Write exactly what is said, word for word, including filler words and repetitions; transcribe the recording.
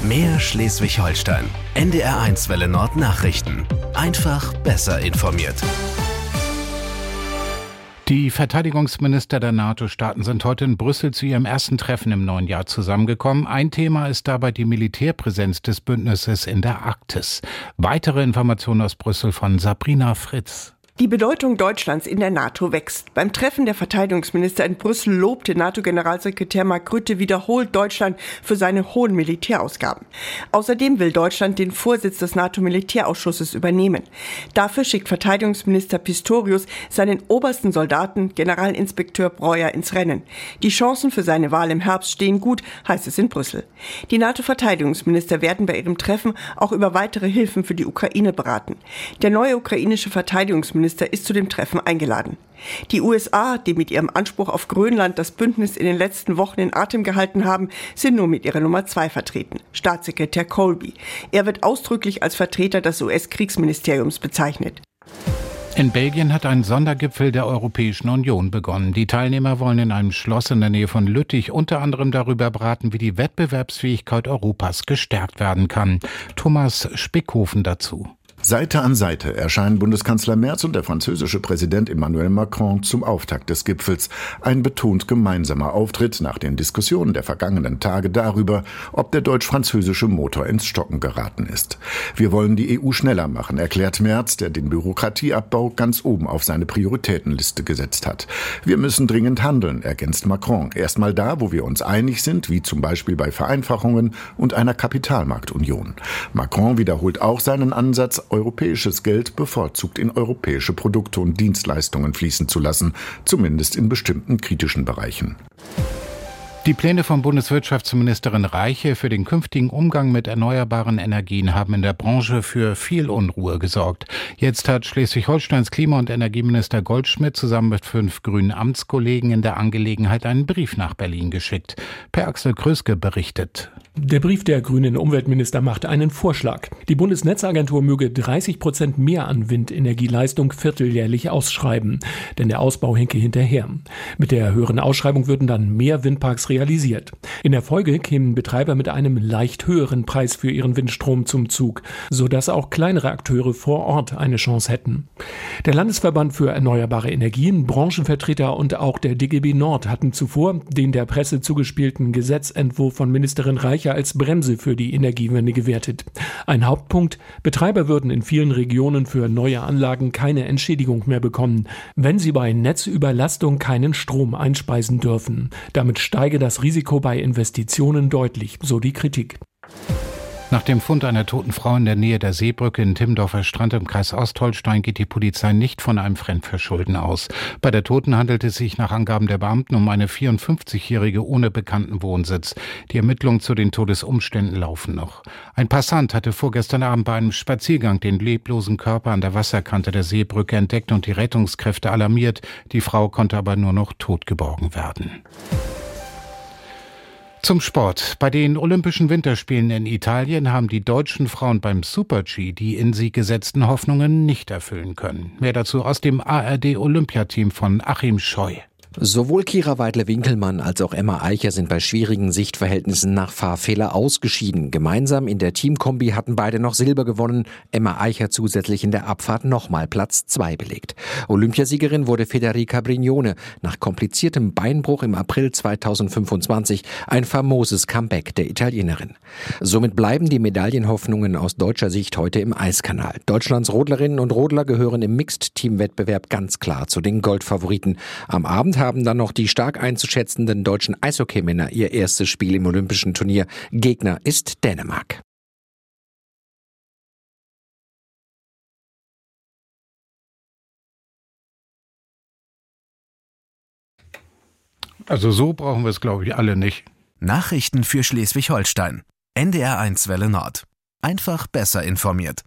Mehr Schleswig-Holstein. N D R eins Welle Nord Nachrichten. Einfach besser informiert. Die Verteidigungsminister der NATO-Staaten sind heute in Brüssel zu ihrem ersten Treffen im neuen Jahr zusammengekommen. Ein Thema ist dabei die Militärpräsenz des Bündnisses in der Arktis. Weitere Informationen aus Brüssel von Sabrina Fritz. Die Bedeutung Deutschlands in der NATO wächst. Beim Treffen der Verteidigungsminister in Brüssel lobte NATO-Generalsekretär Mark Rutte wiederholt Deutschland für seine hohen Militärausgaben. Außerdem will Deutschland den Vorsitz des NATO-Militärausschusses übernehmen. Dafür schickt Verteidigungsminister Pistorius seinen obersten Soldaten, Generalinspekteur Breuer, ins Rennen. Die Chancen für seine Wahl im Herbst stehen gut, heißt es in Brüssel. Die NATO-Verteidigungsminister werden bei ihrem Treffen auch über weitere Hilfen für die Ukraine beraten. Der neue ukrainische Verteidigungsminister ist zu dem Treffen eingeladen. Die U S A, die mit ihrem Anspruch auf Grönland das Bündnis in den letzten Wochen in Atem gehalten haben, sind nur mit ihrer Nummer zwei vertreten, Staatssekretär Colby. Er wird ausdrücklich als Vertreter des U S-Kriegsministeriums bezeichnet. In Belgien hat ein Sondergipfel der Europäischen Union begonnen. Die Teilnehmer wollen in einem Schloss in der Nähe von Lüttich unter anderem darüber beraten, wie die Wettbewerbsfähigkeit Europas gestärkt werden kann. Thomas Spickhofen dazu. Seite an Seite erscheinen Bundeskanzler Merz und der französische Präsident Emmanuel Macron zum Auftakt des Gipfels. Ein betont gemeinsamer Auftritt nach den Diskussionen der vergangenen Tage darüber, ob der deutsch-französische Motor ins Stocken geraten ist. Wir wollen die E U schneller machen, erklärt Merz, der den Bürokratieabbau ganz oben auf seine Prioritätenliste gesetzt hat. Wir müssen dringend handeln, ergänzt Macron. Erstmal da, wo wir uns einig sind, wie zum Beispiel bei Vereinfachungen und einer Kapitalmarktunion. Macron wiederholt auch seinen Ansatz, europäisches Geld bevorzugt in europäische Produkte und Dienstleistungen fließen zu lassen, zumindest in bestimmten kritischen Bereichen. Die Pläne von Bundeswirtschaftsministerin Reiche für den künftigen Umgang mit erneuerbaren Energien haben in der Branche für viel Unruhe gesorgt. Jetzt hat Schleswig-Holsteins Klima- und Energieminister Goldschmidt zusammen mit fünf grünen Amtskollegen in der Angelegenheit einen Brief nach Berlin geschickt. Per Axel Kröske berichtet. Der Brief der grünen Umweltminister macht einen Vorschlag. Die Bundesnetzagentur möge dreißig Prozent mehr an Windenergieleistung vierteljährlich ausschreiben, denn der Ausbau hinke hinterher. Mit der höheren Ausschreibung würden dann mehr Windparks realisiert. In der Folge kämen Betreiber mit einem leicht höheren Preis für ihren Windstrom zum Zug, sodass auch kleinere Akteure vor Ort eine Chance hätten. Der Landesverband für erneuerbare Energien, Branchenvertreter und auch der D G B Nord hatten zuvor den der Presse zugespielten Gesetzentwurf von Ministerin Reiche als Bremse für die Energiewende gewertet. Ein Hauptpunkt: Betreiber würden in vielen Regionen für neue Anlagen keine Entschädigung mehr bekommen, wenn sie bei Netzüberlastung keinen Strom einspeisen dürfen. Damit steige das Risiko bei Investitionen deutlich, so die Kritik. Nach dem Fund einer toten Frau in der Nähe der Seebrücke in Timmendorfer Strand im Kreis Ostholstein geht die Polizei nicht von einem Fremdverschulden aus. Bei der Toten handelt es sich nach Angaben der Beamten um eine vierundfünfzigjährige ohne bekannten Wohnsitz. Die Ermittlungen zu den Todesumständen laufen noch. Ein Passant hatte vorgestern Abend bei einem Spaziergang den leblosen Körper an der Wasserkante der Seebrücke entdeckt und die Rettungskräfte alarmiert. Die Frau konnte aber nur noch tot geborgen werden. Zum Sport. Bei den Olympischen Winterspielen in Italien haben die deutschen Frauen beim Super-G die in sie gesetzten Hoffnungen nicht erfüllen können. Mehr dazu aus dem A R D-Olympiateam von Achim Scheu. Sowohl Kira Weidle-Winkelmann als auch Emma Eicher sind bei schwierigen Sichtverhältnissen nach Fahrfehler ausgeschieden. Gemeinsam in der Teamkombi hatten beide noch Silber gewonnen. Emma Eicher zusätzlich in der Abfahrt nochmal Platz zwei belegt. Olympiasiegerin wurde Federica Brignone nach kompliziertem Beinbruch im April zweitausendfünfundzwanzig. Ein famoses Comeback der Italienerin. Somit bleiben die Medaillenhoffnungen aus deutscher Sicht heute im Eiskanal. Deutschlands Rodlerinnen und Rodler gehören im Mixed-Team-Wettbewerb ganz klar zu den Goldfavoriten. Am Abend haben dann noch die stark einzuschätzenden deutschen Eishockeymänner ihr erstes Spiel im Olympischen Turnier. Gegner ist Dänemark. Also so brauchen wir es, glaube ich, alle nicht. Nachrichten für Schleswig-Holstein. N D R eins Welle Nord. Einfach besser informiert.